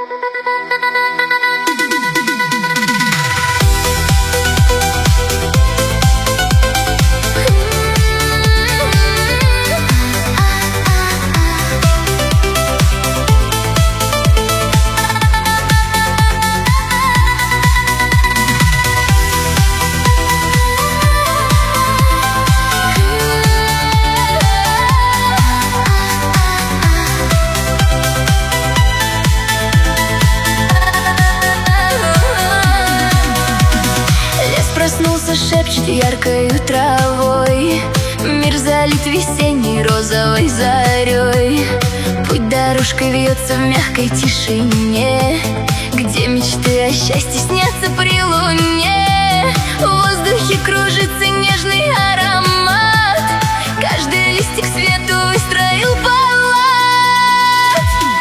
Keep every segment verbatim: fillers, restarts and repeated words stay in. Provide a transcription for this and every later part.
Проснулся, шепчет яркою травой, мир залит весенней розовой зарей. Путь дорожкой вьется в мягкой тишине, где мечты о счастье снятся при луне. В воздухе кружится нежный аромат, каждый листик свету выстроил палат.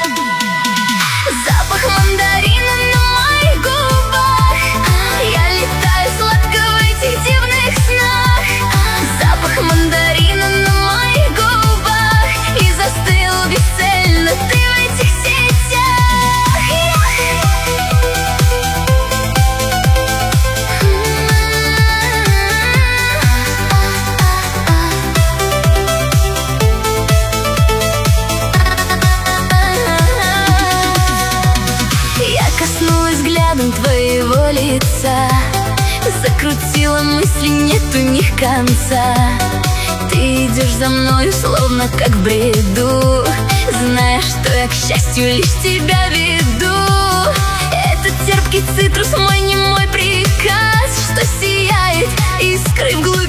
Запах мандарина на моих губах, я летаю сладко в этих дивных снах. Запах мандарина на моих губах, и застыл бесцельно ты в этих сетях. Я коснулась взглядом твоего лица, закрутила мысли, нет у них конца. Ты идешь за мною, словно как в бреду, зная, что я, к счастью, лишь тебя веду. Этот терпкий цитрус мой немой приказ, что сияет искрой в глубине.